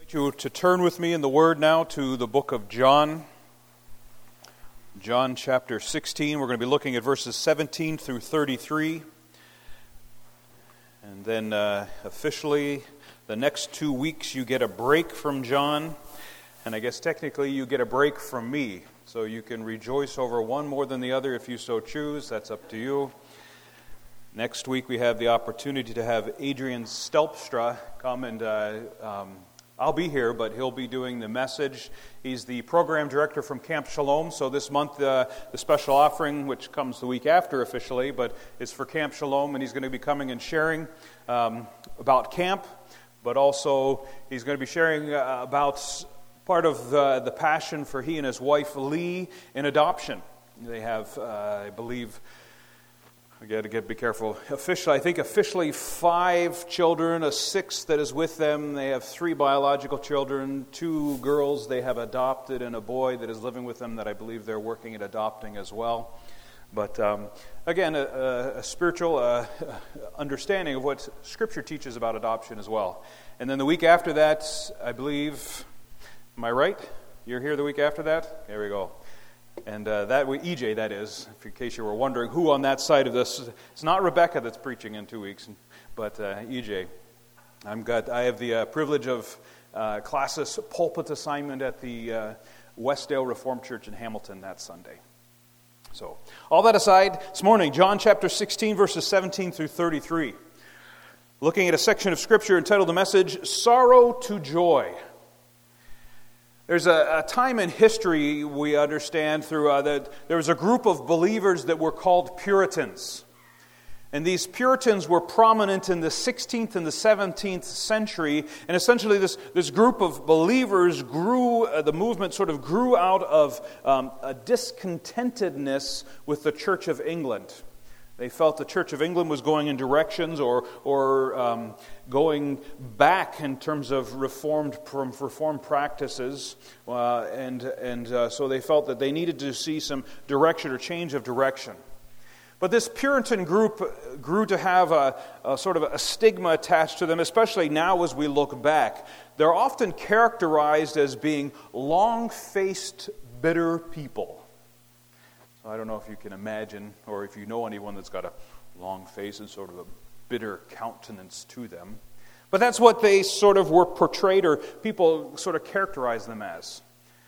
You to turn with me in the Word now to the book of John. John chapter 16. We're going to be looking at verses 17 through 33. And then officially, the next 2 weeks you get a break from John. And I guess technically you get a break from me. So you can rejoice over one more than the other if you so choose. That's up to you. Next week we have the opportunity to have Adrian Stelpstra come and I'll be here, but he'll be doing the message. He's the program director from Camp Shalom, so this month the special offering, which comes the week after officially, but is for Camp Shalom, and he's going to be coming and sharing about camp, but also he's going to be sharing about part of the passion for he and his wife Lee in adoption. They have, I believe, I got to be careful. Officially 5 children, a 6th that is with them. They have 3 biological children, 2 girls they have adopted, and a boy that is living with them that I believe they're working at adopting as well. But again, a spiritual understanding of what Scripture teaches about adoption as well. And then the week after that, I believe, am I right? You're here the week after that? There we go. And that EJ, that is, in case you were wondering who on that side of this. It's not Rebecca that's preaching in 2 weeks, but EJ. I have the privilege of classis pulpit assignment at the Westdale Reformed Church in Hamilton that Sunday. So, all that aside, this morning, John chapter 16, verses 17 through 33. Looking at a section of Scripture entitled the message, Sorrow to Joy. There's a time in history we understand through that there was a group of believers that were called Puritans. And these Puritans were prominent in the 16th and the 17th century. And essentially this group of believers grew, the movement sort of grew out of a discontentedness with the Church of England. They felt the Church of England was going in directions or going back in terms of reformed practices, and so they felt that they needed to see some direction or change of direction. But this Puritan group grew to have a sort of a stigma attached to them, especially now as we look back. They're often characterized as being long-faced, bitter people. I don't know if you can imagine, or if you know anyone that's got a long face and sort of a bitter countenance to them. But that's what they sort of were portrayed, or people sort of characterized them as.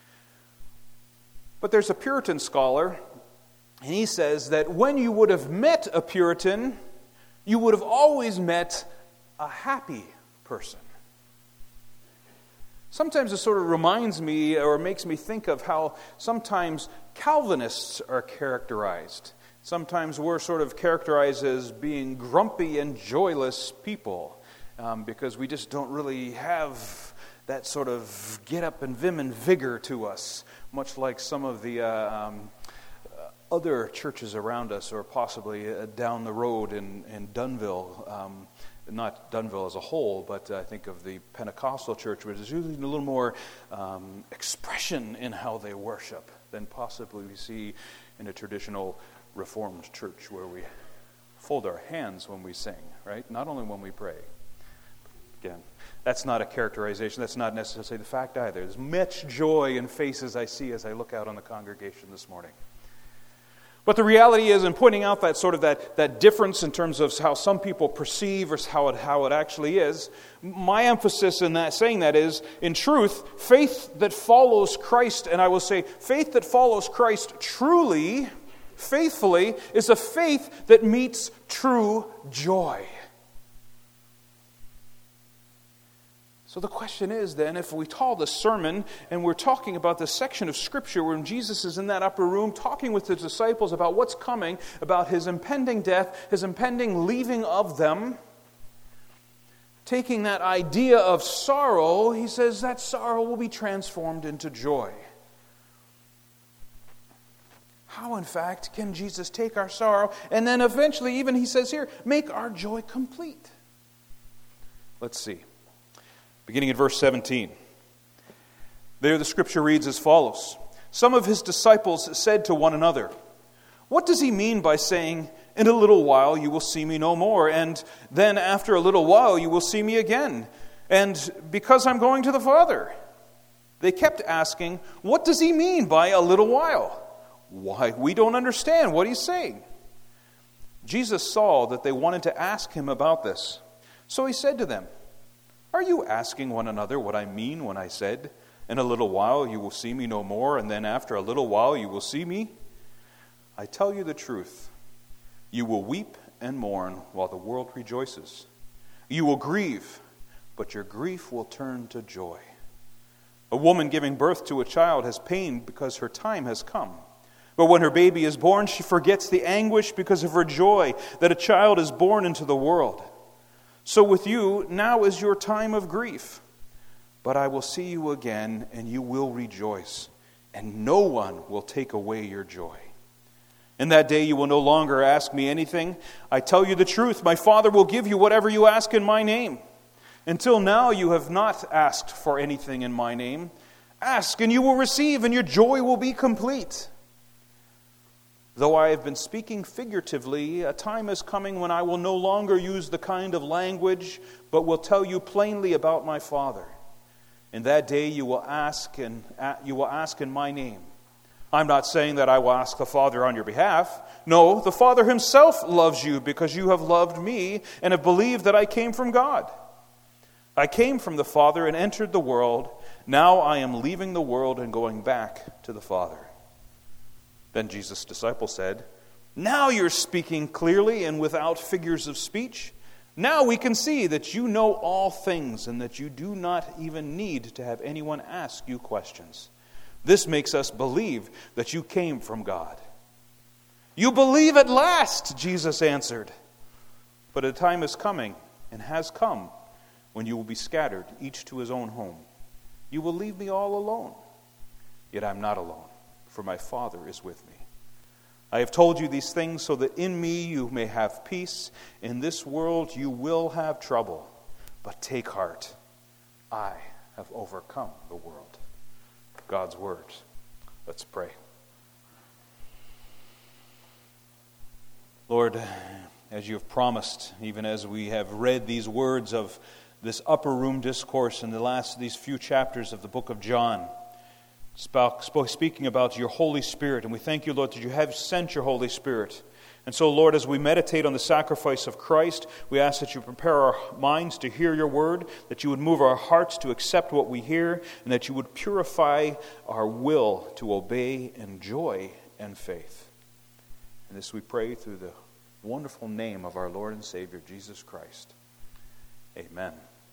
But there's a Puritan scholar, and he says that when you would have met a Puritan, you would have always met a happy person. Sometimes it sort of reminds me or makes me think of how sometimes Calvinists are characterized. Sometimes we're sort of characterized as being grumpy and joyless people because we just don't really have that sort of get up and vim and vigor to us, much like some of the other churches around us, or possibly down the road in Dunnville. Not Dunnville as a whole, but I think of the Pentecostal church, which is usually a little more expression in how they worship than possibly we see in a traditional Reformed church where we fold our hands when we sing, right? Not only when we pray. Again, that's not a characterization. That's not necessarily the fact either. There's much joy in faces I see as I look out on the congregation this morning. But the reality is, in pointing out that sort of that difference in terms of how some people perceive or how it actually is, my emphasis in that saying that is, in truth, faith that follows Christ, and I will say faith that follows Christ truly, faithfully, is a faith that meets true joy. So the question is then, if we call this sermon and we're talking about this section of Scripture where Jesus is in that upper room talking with his disciples about what's coming, about his impending death, his impending leaving of them, taking that idea of sorrow, he says that sorrow will be transformed into joy. How, in fact, can Jesus take our sorrow and then eventually, even he says here, make our joy complete? Let's see. Beginning at verse 17. There the Scripture reads as follows. Some of his disciples said to one another, "What does he mean by saying, 'In a little while you will see me no more, and then after a little while you will see me again'? And because I'm going to the Father. They kept asking, what does he mean by a little while? Why, we don't understand what he's saying. Jesus saw that they wanted to ask him about this. So he said to them, are you asking one another what I mean when I said, in a little while you will see me no more, and then after a little while you will see me? I tell you the truth. You will weep and mourn while the world rejoices. You will grieve, but your grief will turn to joy. A woman giving birth to a child has pain because her time has come. But when her baby is born, she forgets the anguish because of her joy that a child is born into the world. So with you, now is your time of grief. But I will see you again, and you will rejoice, and no one will take away your joy. In that day you will no longer ask me anything. I tell you the truth, my Father will give you whatever you ask in my name. Until now you have not asked for anything in my name. Ask, and you will receive, and your joy will be complete. Though I have been speaking figuratively, a time is coming when I will no longer use the kind of language, but will tell you plainly about my Father. In that day you will ask in my name. I'm not saying that I will ask the Father on your behalf. No, the Father himself loves you because you have loved me and have believed that I came from God. I came from the Father and entered the world. Now I am leaving the world and going back to the Father. Then Jesus' disciples said, now you're speaking clearly and without figures of speech. Now we can see that you know all things and that you do not even need to have anyone ask you questions. This makes us believe that you came from God. You believe at last, Jesus answered. But a time is coming and has come when you will be scattered, each to his own home. You will leave me all alone. Yet I'm not alone, for my Father is with me. I have told you these things so that in me you may have peace. In this world you will have trouble, but take heart. I have overcome the world. God's word. Let's pray. Lord, as you have promised, even as we have read these words of this upper room discourse in these few chapters of the book of John, speaking about your Holy Spirit, and we thank you, Lord, that you have sent your Holy Spirit. And so, Lord, as we meditate on the sacrifice of Christ, we ask that you prepare our minds to hear your word, that you would move our hearts to accept what we hear, and that you would purify our will to obey in joy and faith. And this we pray through the wonderful name of our Lord and Savior, Jesus Christ. Amen.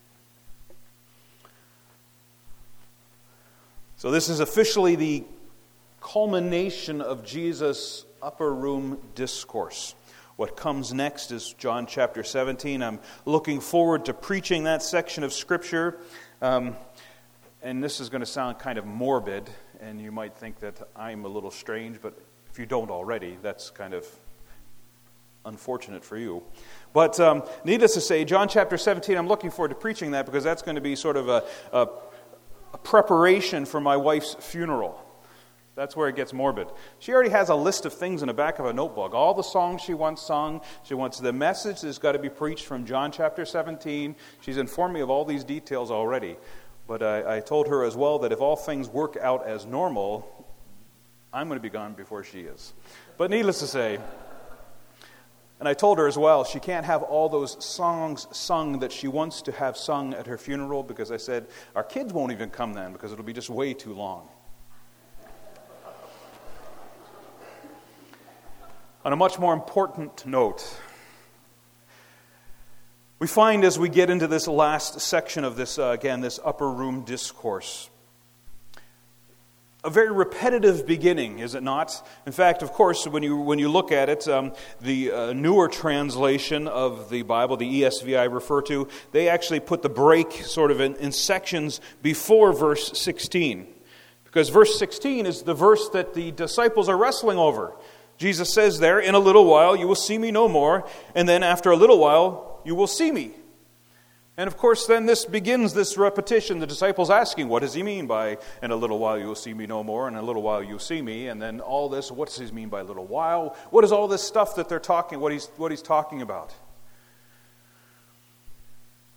So this is officially the culmination of Jesus' upper room discourse. What comes next is John chapter 17. I'm looking forward to preaching that section of Scripture. And this is going to sound kind of morbid, and you might think that I'm a little strange, but if you don't already, that's kind of unfortunate for you. But needless to say, John chapter 17, I'm looking forward to preaching that because that's going to be sort of a preparation for my wife's funeral. That's where it gets morbid. She already has a list of things in the back of a notebook. All the songs she wants sung. She wants the message that's got to be preached from John chapter 17. She's informed me of all these details already. But I told her as well that if all things work out as normal, I'm going to be gone before she is. But needless to say, and I told her as well, she can't have all those songs sung that she wants to have sung at her funeral because I said, our kids won't even come then because it'll be just way too long. On a much more important note, we find as we get into this last section of this, this upper room discourse, a very repetitive beginning, is it not? In fact, of course, when you look at it, the newer translation of the Bible, the ESV I refer to, they actually put the break sort of in sections before verse 16. Because verse 16 is the verse that the disciples are wrestling over. Jesus says there, in a little while you will see me no more, and then after a little while you will see me. And of course then this begins this repetition, the disciples asking, what does he mean by, in a little while you will see me no more, and in a little while you'll see me, and then all this, what does he mean by a little while? What is all this stuff that they're talking, what he's talking about?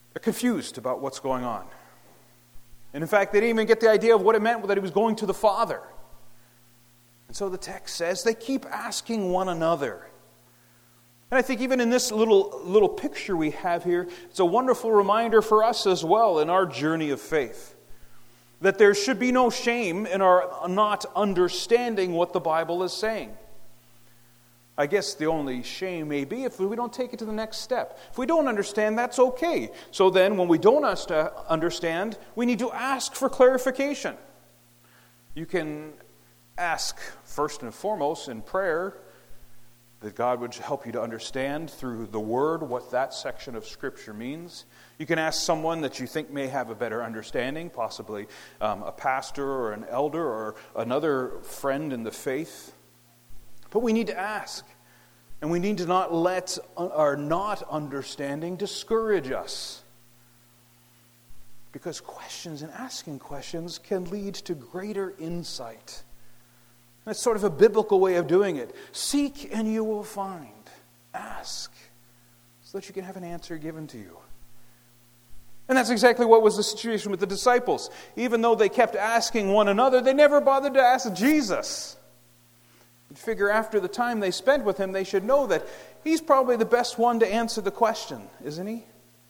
They're confused about what's going on. And in fact, they didn't even get the idea of what it meant that he was going to the Father. And so the text says they keep asking one another. And I think even in this little picture we have here, it's a wonderful reminder for us as well in our journey of faith. That there should be no shame in our not understanding what the Bible is saying. I guess the only shame may be if we don't take it to the next step. If we don't understand, that's okay. So then when we don't understand, we need to ask for clarification. You can ask first and foremost in prayer that God would help you to understand through the Word what that section of Scripture means. You can ask someone that you think may have a better understanding, possibly a pastor or an elder or another friend in the faith. But we need to ask, and we need to not let our not understanding discourage us. Because questions and asking questions can lead to greater insight. That's sort of a biblical way of doing it. Seek and you will find. Ask so that you can have an answer given to you. And that's exactly what was the situation with the disciples. Even though they kept asking one another, they never bothered to ask Jesus. You'd figure after the time they spent with him, they should know that he's probably the best one to answer the question, isn't he?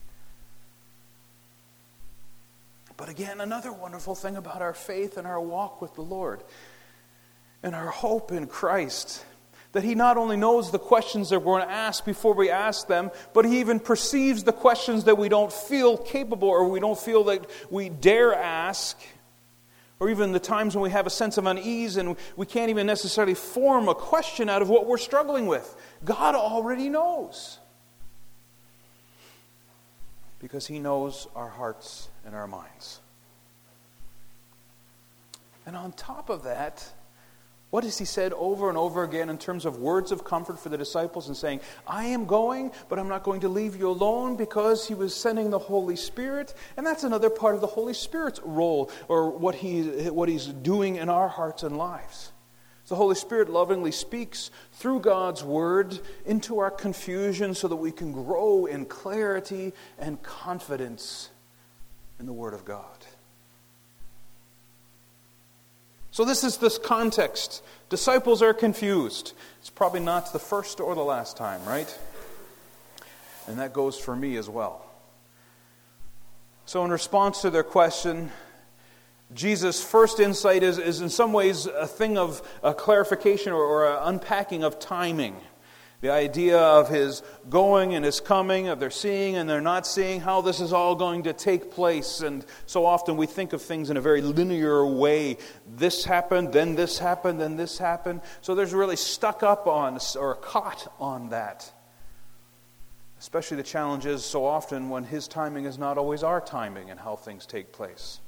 But again, another wonderful thing about our faith and our walk with the Lord and our hope in Christ, that he not only knows the questions that we're going to ask before we ask them, but he even perceives the questions that we don't feel capable or we don't feel that we dare ask, or even the times when we have a sense of unease and we can't even necessarily form a question out of what we're struggling with. God already knows. Because he knows our hearts and our minds. And on top of that, what has he said over and over again in terms of words of comfort for the disciples and saying, I am going, but I'm not going to leave you alone, because he was sending the Holy Spirit. And that's another part of the Holy Spirit's role, or what he's doing in our hearts and lives. The Holy Spirit lovingly speaks through God's Word into our confusion so that we can grow in clarity and confidence in the Word of God. So this is this context. Disciples are confused. It's probably not the first or the last time, right? And that goes for me as well. So in response to their question, Jesus' first insight is in some ways a thing of a clarification or an unpacking of timing. The idea of his going and his coming, of their seeing and their not seeing, how this is all going to take place. And so often we think of things in a very linear way. This happened, then this happened, then this happened. So there's really stuck up on or caught on that. Especially the challenge is so often when his timing is not always our timing and how things take place.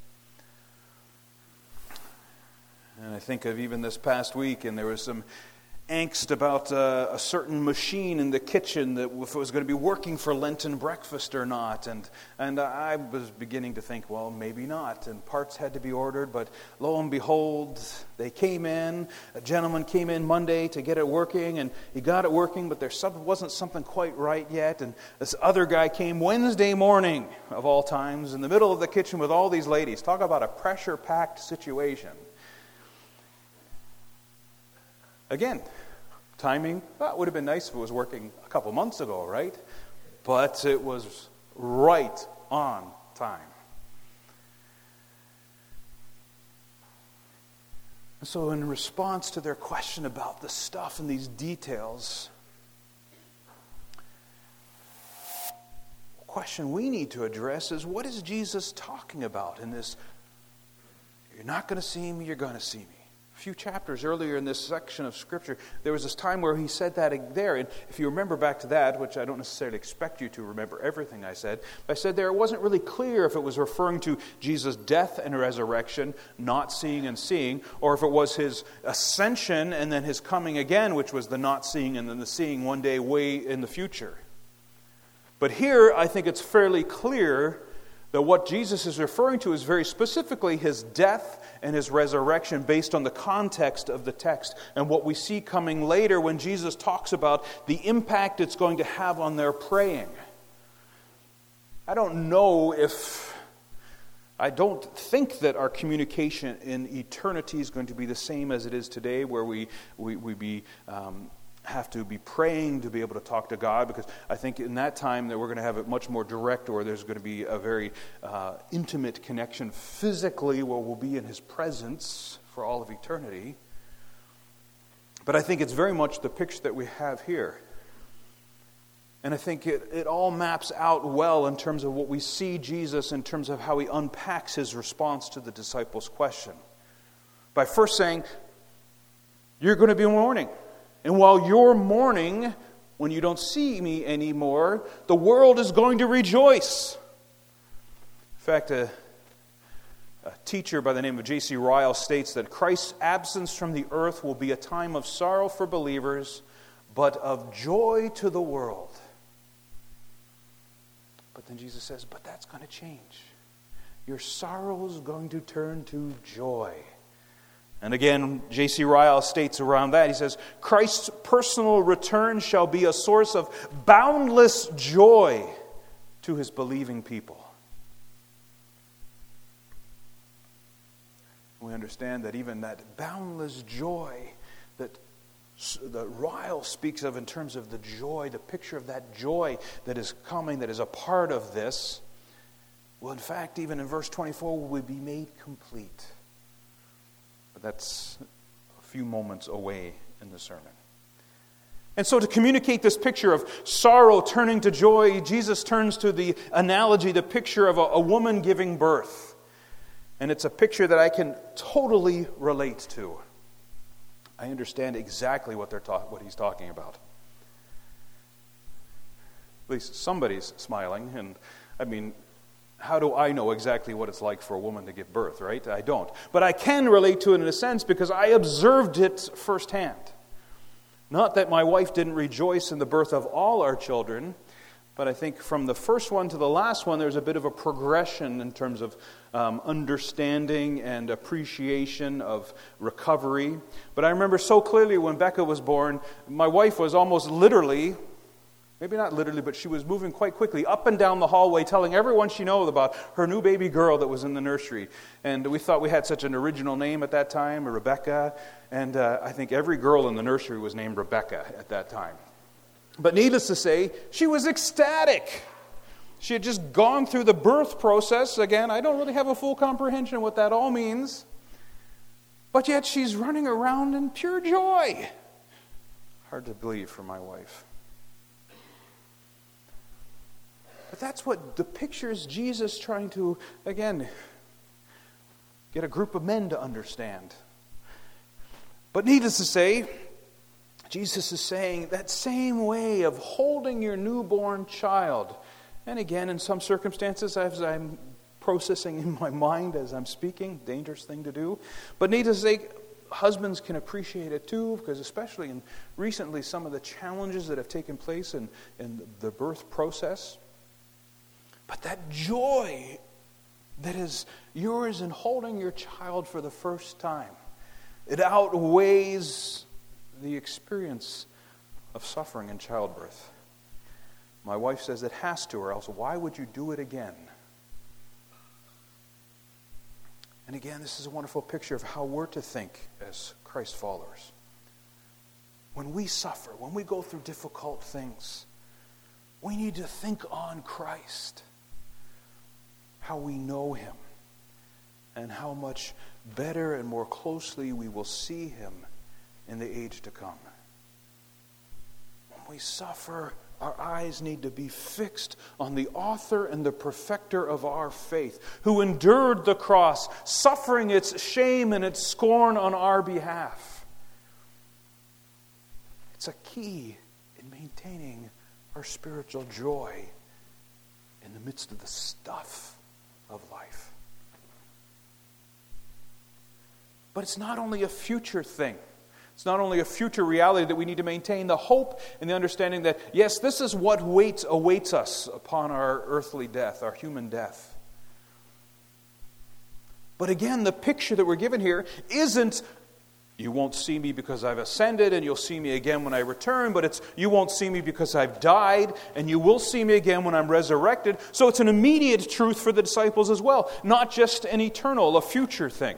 And I think of even this past week, and there was some angst about a certain machine in the kitchen, that if it was going to be working for Lenten breakfast or not. And I was beginning to think, well, maybe not. And parts had to be ordered, but lo and behold, they came in. A gentleman came in Monday to get it working, and he got it working, but there wasn't something quite right yet. And this other guy came Wednesday morning, of all times, in the middle of the kitchen with all these ladies. Talk about a pressure-packed situation. Again, timing, well, it would have been nice if it was working a couple months ago, right? But it was right on time. And so in response to their question about the stuff and these details, the question we need to address is, what is Jesus talking about in this, you're not going to see me, you're going to see me? A few chapters earlier in this section of Scripture, there was this time where he said that there. And if you remember back to that, which I don't necessarily expect you to remember everything I said, but I said there it wasn't really clear if it was referring to Jesus' death and resurrection, not seeing and seeing, or if it was his ascension and then his coming again, which was the not seeing and then the seeing one day way in the future. But here, I think it's fairly clear that what Jesus is referring to is very specifically his death and his resurrection based on the context of the text and what we see coming later when Jesus talks about the impact it's going to have on their praying. I don't think that our communication in eternity is going to be the same as it is today, where we have to be praying to be able to talk to God, because I think in that time that we're going to have it much more direct, or there's going to be a very intimate connection physically where we'll be in His presence for all of eternity. But I think it's very much the picture that we have here. And I think it all maps out well in terms of what we see Jesus, in terms of how He unpacks His response to the disciples' question. By first saying, you're going to be mourning. And while you're mourning, when you don't see me anymore, the world is going to rejoice. In fact, a teacher by the name of J.C. Ryle states that Christ's absence from the earth will be a time of sorrow for believers, but of joy to the world. But then Jesus says, but that's going to change. Your sorrow is going to turn to joy. And again, J.C. Ryle states around that, he says, Christ's personal return shall be a source of boundless joy to His believing people. We understand that even that boundless joy that Ryle speaks of in terms of the joy, the picture of that joy that is coming, that is a part of this, well, in fact, even in verse 24, will be made complete. But that's a few moments away in the sermon. And so to communicate this picture of sorrow turning to joy, Jesus turns to the analogy, the picture of a woman giving birth. And it's a picture that I can totally relate to. I understand exactly what he's talking about. At least somebody's smiling. And I mean, how do I know exactly what it's like for a woman to give birth, right? I don't. But I can relate to it in a sense because I observed it firsthand. Not that my wife didn't rejoice in the birth of all our children, but I think from the first one to the last one, there's a bit of a progression in terms of understanding and appreciation of recovery. But I remember so clearly when Becca was born, my wife was almost literally, maybe not literally, but she was moving quite quickly up and down the hallway telling everyone she knows about her new baby girl that was in the nursery. And we thought we had such an original name at that time, Rebecca. And I think every girl in the nursery was named Rebecca at that time. But needless to say, she was ecstatic. She had just gone through the birth process. Again, I don't really have a full comprehension of what that all means. But yet she's running around in pure joy. Hard to believe for my wife. But that's what depicts Jesus trying to, again, get a group of men to understand. But needless to say, Jesus is saying that same way of holding your newborn child. And again, in some circumstances, as I'm processing in my mind as I'm speaking, dangerous thing to do. But needless to say, husbands can appreciate it too, because especially in recently some of the challenges that have taken place in the birth process. But that joy that is yours in holding your child for the first time, it outweighs the experience of suffering in childbirth. My wife says it has to, or else why would you do it again? And again, this is a wonderful picture of how we're to think as Christ followers. When we suffer, when we go through difficult things, we need to think on Christ, how we know Him, and how much better and more closely we will see Him in the age to come. When we suffer, our eyes need to be fixed on the author and the perfecter of our faith, who endured the cross, suffering its shame and its scorn on our behalf. It's a key in maintaining our spiritual joy in the midst of the stuff of life. But it's not only a future thing. It's not only a future reality that we need to maintain the hope and the understanding that, yes, this is what awaits us upon our earthly death, our human death. But again, the picture that we're given here isn't You won't see me because I've ascended, and you'll see me again when I return, but it's you won't see me because I've died, and you will see me again when I'm resurrected. So it's an immediate truth for the disciples as well, not just an eternal, a future thing.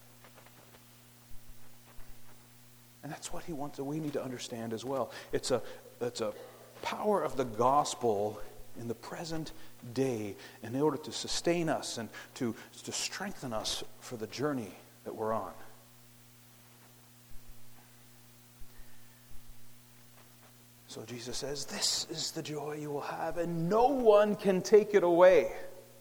And that's what he wants, that we need to understand as well. It's a power of the gospel in the present day in order to sustain us and to strengthen us for the journey that we're on. So Jesus says, this is the joy you will have, and no one can take it away.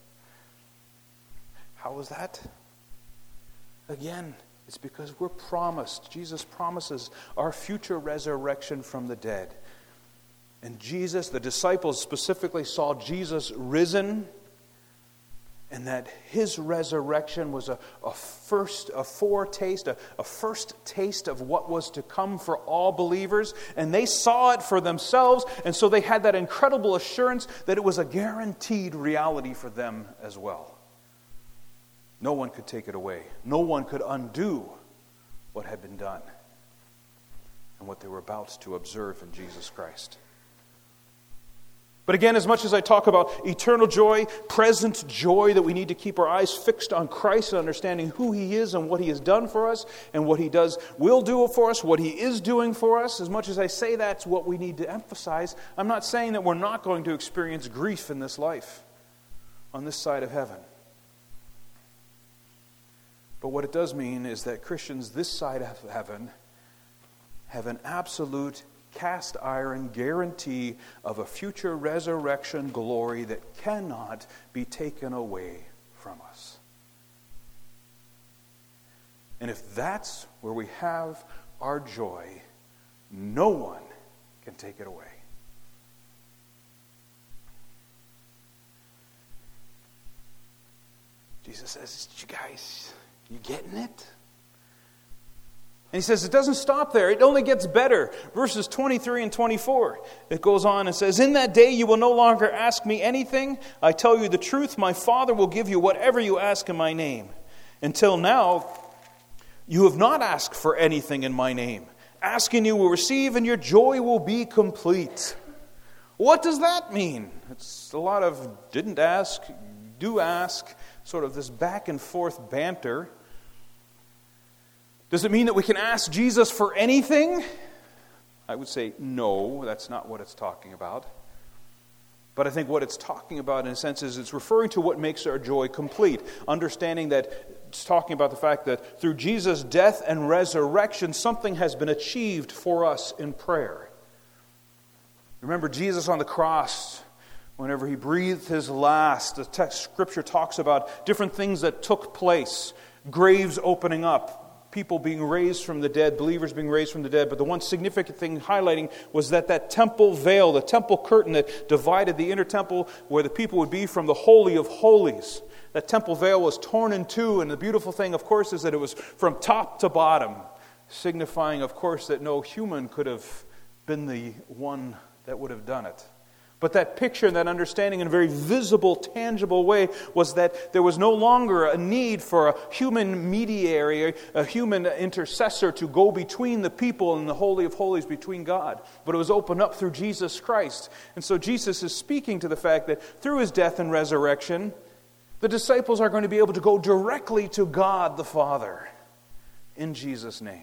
How is that? Again, it's because we're promised. Jesus promises our future resurrection from the dead. And Jesus, the disciples specifically saw Jesus risen, and that his resurrection was a first taste of what was to come for all believers. And they saw it for themselves, and so they had that incredible assurance that it was a guaranteed reality for them as well. No one could take it away. No one could undo what had been done and what they were about to observe in Jesus Christ. But again, as much as I talk about eternal joy, present joy, that we need to keep our eyes fixed on Christ and understanding who He is and what He has done for us and what He will do for us, what He is doing for us, as much as I say that's what we need to emphasize, I'm not saying that we're not going to experience grief in this life, on this side of heaven. But what it does mean is that Christians this side of heaven have an absolute cast iron guarantee of a future resurrection glory that cannot be taken away from us. And if that's where we have our joy, no one can take it away. Jesus says, you guys, you getting it? And he says it doesn't stop there. It only gets better. Verses 23 and 24. It goes on and says, in that day you will no longer ask me anything. I tell you the truth, my Father will give you whatever you ask in my name. Until now, you have not asked for anything in my name. Ask and you will receive, and your joy will be complete. What does that mean? It's a lot of didn't ask, do ask, sort of this back and forth banter. Does it mean that we can ask Jesus for anything? I would say no, that's not what it's talking about. But I think what it's talking about in a sense is it's referring to what makes our joy complete. Understanding that it's talking about the fact that through Jesus' death and resurrection, something has been achieved for us in prayer. Remember Jesus on the cross, whenever he breathed his last, the text scripture talks about different things that took place. Graves opening up. People being raised from the dead, believers being raised from the dead. But the one significant thing highlighting was that temple veil, the temple curtain that divided the inner temple where the people would be from the Holy of Holies. That temple veil was torn in two, and the beautiful thing, of course, is that it was from top to bottom, signifying, of course, that no human could have been the one that would have done it. But that picture and that understanding in a very visible, tangible way was that there was no longer a need for a human mediator, a human intercessor to go between the people and the Holy of Holies, between God. But it was opened up through Jesus Christ. And so Jesus is speaking to the fact that through his death and resurrection, the disciples are going to be able to go directly to God the Father in Jesus' name.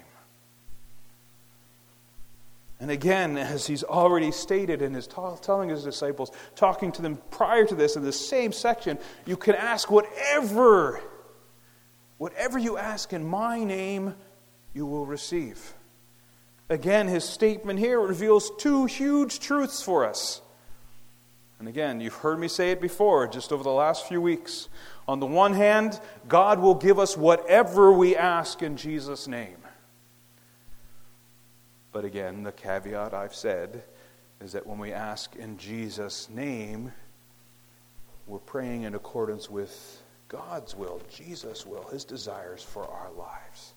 And again, as he's already stated in his telling his disciples, talking to them prior to this in the same section, you can ask whatever you ask in my name, you will receive. Again, his statement here reveals two huge truths for us. And again, you've heard me say it before, just over the last few weeks. On the one hand, God will give us whatever we ask in Jesus' name. But again, the caveat I've said is that when we ask in Jesus' name, we're praying in accordance with God's will, Jesus' will, his desires for our lives.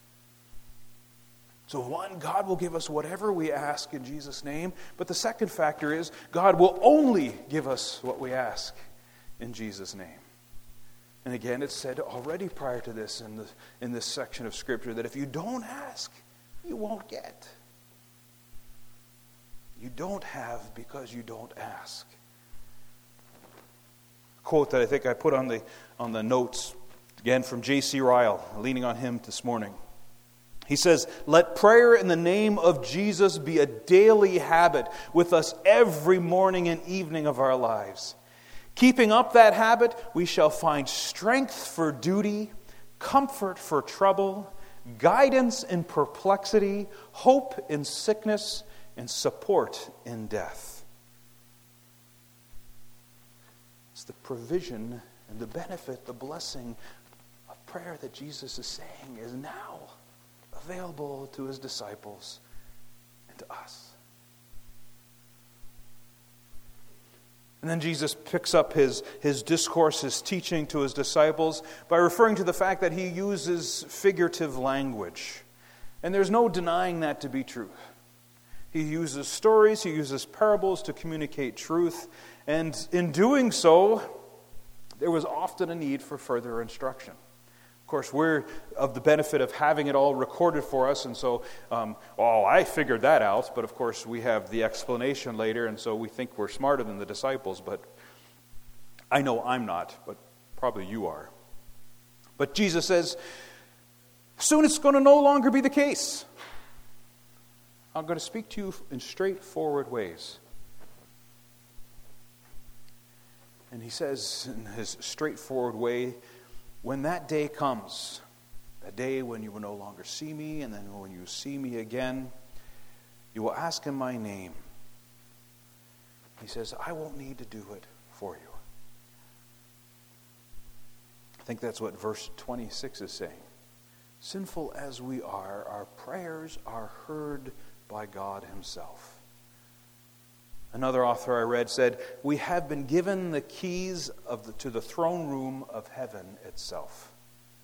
So one, God will give us whatever we ask in Jesus' name. But the second factor is God will only give us what we ask in Jesus' name. And again, it's said already prior to this in this section of Scripture that if you don't ask, you won't get. You don't have because you don't ask. A quote that I think I put on the notes, again from J.C. Ryle, leaning on him this morning. He says, "Let prayer in the name of Jesus be a daily habit with us every morning and evening of our lives. Keeping up that habit, we shall find strength for duty, comfort for trouble, guidance in perplexity, hope in sickness, and support in death." It's the provision and the benefit, the blessing of prayer that Jesus is saying is now available to his disciples and to us. And then Jesus picks up his discourse, his teaching to his disciples by referring to the fact that he uses figurative language. And there's no denying that to be true. He uses stories, he uses parables to communicate truth. And in doing so, there was often a need for further instruction. Of course, we're of the benefit of having it all recorded for us, and so, I figured that out, but of course we have the explanation later, and so we think we're smarter than the disciples, but I know I'm not, but probably you are. But Jesus says, soon it's going to no longer be the case. I'm going to speak to you in straightforward ways. And he says in his straightforward way, when that day comes, that day when you will no longer see me, and then when you see me again, you will ask in my name. He says, I won't need to do it for you. I think that's what verse 26 is saying. Sinful as we are, our prayers are heard by God himself. Another author I read said, we have been given the keys to the throne room of heaven itself.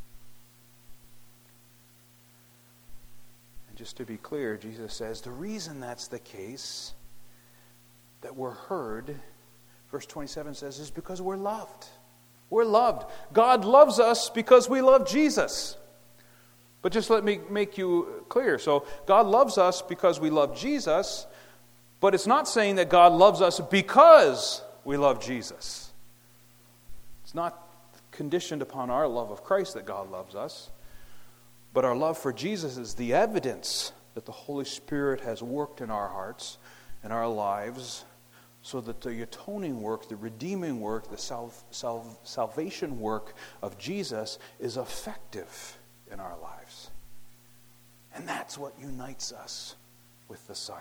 And just to be clear, Jesus says, the reason that's the case, that we're heard, verse 27 says, is because we're loved. We're loved. God loves us because we love Jesus. But just let me make you clear. So God loves us because we love Jesus, but it's not saying that God loves us because we love Jesus. It's not conditioned upon our love of Christ that God loves us, but our love for Jesus is the evidence that the Holy Spirit has worked in our hearts and our lives so that the atoning work, the redeeming work, the salvation work of Jesus is effective in our lives. And that's what unites us with the Son.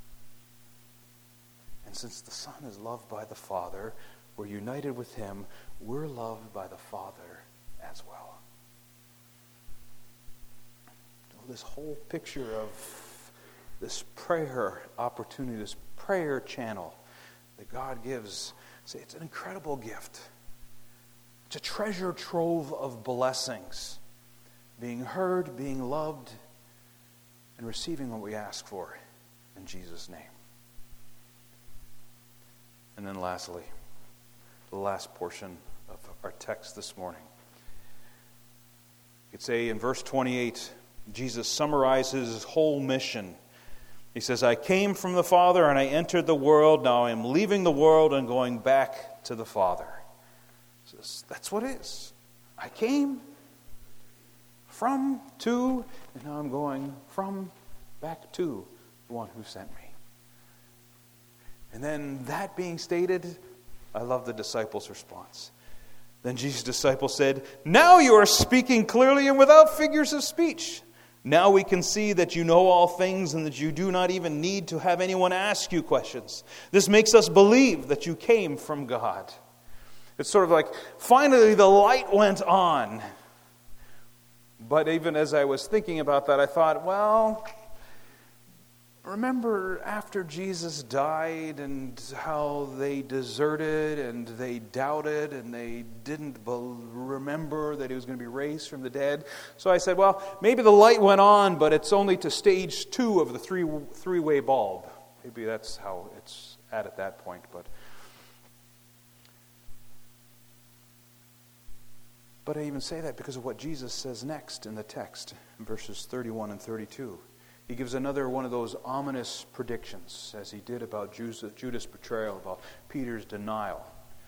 And since the Son is loved by the Father, we're united with him, we're loved by the Father as well. This whole picture of this prayer opportunity, this prayer channel that God gives, it's an incredible gift. It's a treasure trove of blessings. Being heard, being loved, and receiving what we ask for in Jesus' name. And then lastly, the last portion of our text this morning. You could say in verse 28, Jesus summarizes his whole mission. He says, I came from the Father and I entered the world. Now I am leaving the world and going back to the Father. He says, that's what it is. I came from, to, and now I'm going from, back to the one who sent me. And then that being stated, I love the disciples' response. Then Jesus' disciples said, now you are speaking clearly and without figures of speech. Now we can see that you know all things and that you do not even need to have anyone ask you questions. This makes us believe that you came from God. It's sort of like, finally the light went on. But even as I was thinking about that, I thought, well, remember after Jesus died and how they deserted and they doubted and they didn't remember that he was going to be raised from the dead? So I said, well, maybe the light went on, but it's only to stage 2 of the three-way bulb. Maybe that's how it's at that point. But But I even say that because of what Jesus says next in the text, in verses 31 and 32. He gives another one of those ominous predictions, as he did about Judas' betrayal, about Peter's denial.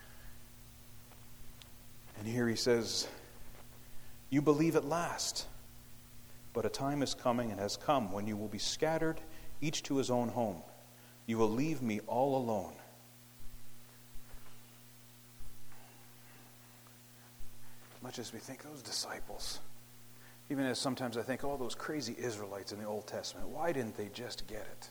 And here he says, "You believe at last, but a time is coming and has come when you will be scattered, each to his own home. You will leave me all alone." Much as we think those disciples, even as sometimes I think, those crazy Israelites in the Old Testament, why didn't they just get it?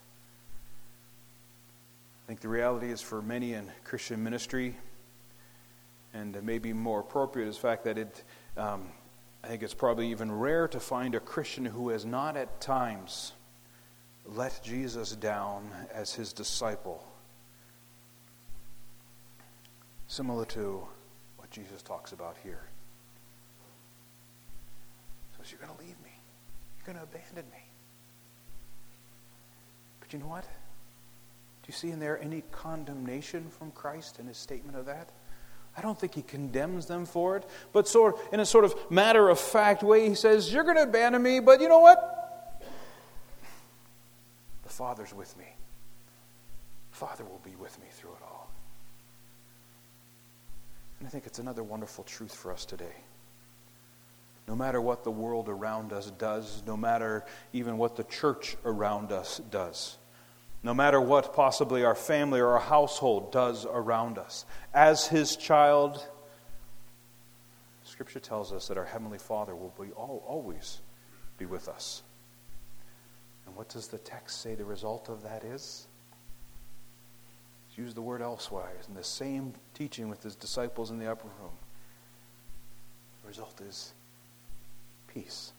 I think the reality is for many in Christian ministry, and maybe more appropriate is the fact that I think it's probably even rare to find a Christian who has not at times let Jesus down as his disciple. Similar to what Jesus talks about here. So you're going to leave me. You're going to abandon me. But you know what? Do you see in there any condemnation from Christ in his statement of that? I don't think he condemns them for it, but in a sort of matter-of-fact way, he says, you're going to abandon me, but you know what? The Father's with me. The Father will be with me through it all. And I think it's another wonderful truth for us today. No matter what the world around us does, no matter even what the church around us does, no matter what possibly our family or our household does around us, as his child, Scripture tells us that our Heavenly Father will always be with us. And what does the text say the result of that is? It's used the word elsewhere in the same teaching with his disciples in the upper room. The result is peace.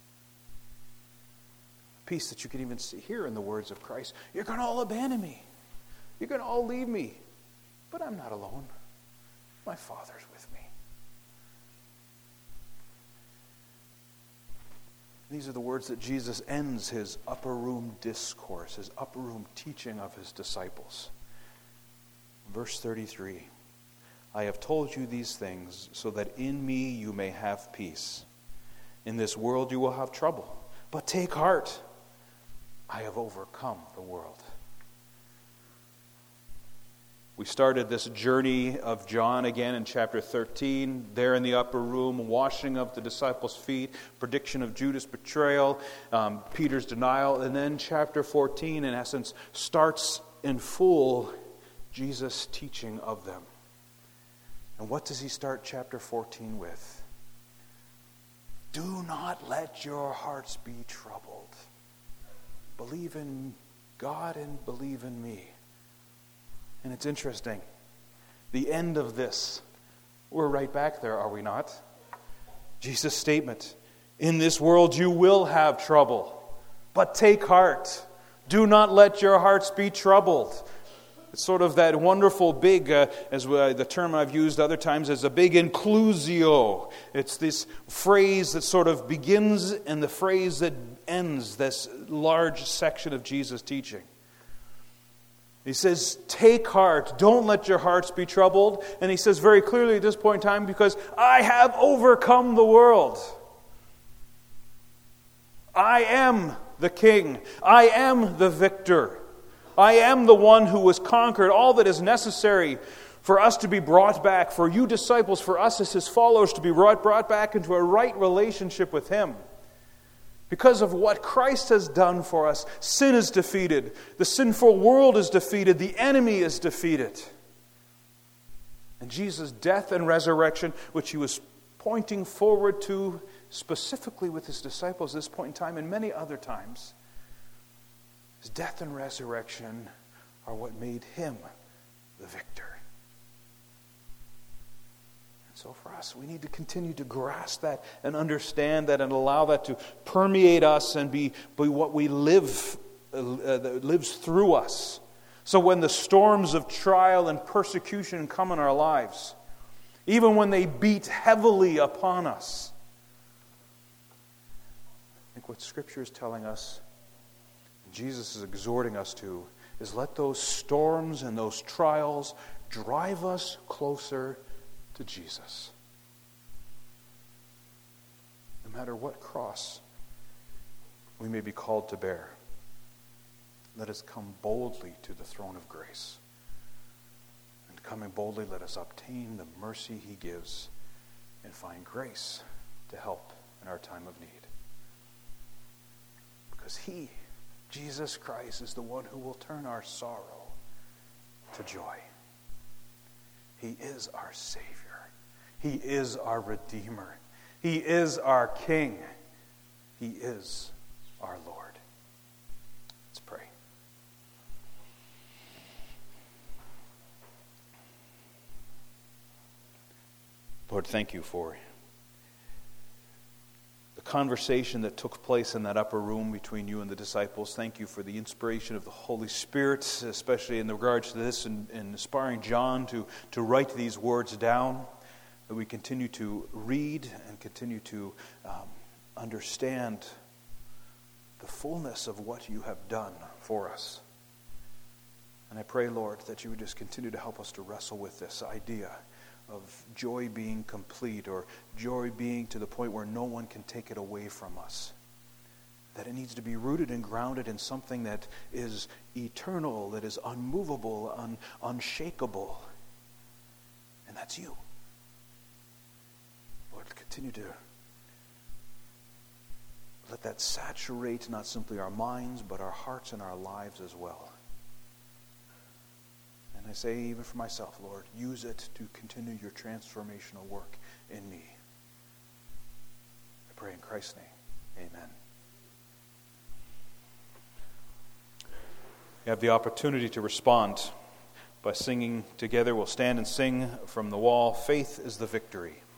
Peace that you can even see here in the words of Christ. You're going to all abandon me. You're going to all leave me. But I'm not alone. My Father's with me. These are the words that Jesus ends his upper room discourse, his upper room teaching of his disciples. Verse 33, I have told you these things so that in me you may have peace. In this world you will have trouble, but take heart. I have overcome the world. We started this journey of John again in chapter 13, there in the upper room, washing of the disciples' feet, prediction of Judas' betrayal, Peter's denial, and then chapter 14, in essence, starts in full Jesus' teaching of them. And what does he start chapter 14 with? Do not let your hearts be troubled. Believe in God and believe in me. And it's interesting. The end of this, we're right back there, are we not? Jesus' statement, in this world you will have trouble, but take heart. Do not let your hearts be troubled. It's sort of that wonderful big, the term I've used other times as a big inclusio. It's this phrase that sort of begins and the phrase that ends this large section of Jesus' teaching. He says, take heart, don't let your hearts be troubled. And he says very clearly at this point in time, because I have overcome the world. I am the king. I am the victor. I am the one who has conquered all that is necessary for us to be brought back, for you disciples, for us as his followers to be brought back into a right relationship with him. Because of what Christ has done for us, sin is defeated. The sinful world is defeated. The enemy is defeated. And Jesus' death and resurrection, which he was pointing forward to specifically with his disciples at this point in time and many other times, his death and resurrection are what made him the victor. So for us, we need to continue to grasp that and understand that and allow that to permeate us and be what we live, that lives through us. So when the storms of trial and persecution come in our lives, even when they beat heavily upon us, I think what Scripture is telling us, Jesus is exhorting us to, is let those storms and those trials drive us closer to Jesus. matter what cross we may be called to bear, let us come boldly to the throne of grace. And coming boldly, let us obtain the mercy he gives and find grace to help in our time of need. Because he, Jesus Christ, is the one who will turn our sorrow to joy. He is our Savior. He is our Redeemer. He is our King. He is our Lord. Let's pray. Lord, thank you for the conversation that took place in that upper room between you and the disciples. Thank you for the inspiration of the Holy Spirit, especially in regards to this, and inspiring John to write these words down, that we continue to read and continue to understand the fullness of what you have done for us. And I pray, Lord, that you would just continue to help us to wrestle with this idea of joy being complete, or joy being to the point where no one can take it away from us. That it needs to be rooted and grounded in something that is eternal, that is unmovable, unshakable. And that's you. Lord, continue to let that saturate not simply our minds, but our hearts and our lives as well. And I say, even for myself, Lord, use it to continue your transformational work in me. I pray in Christ's name. Amen. You have the opportunity to respond by singing together. We'll stand and sing from the wall, "Faith is the Victory."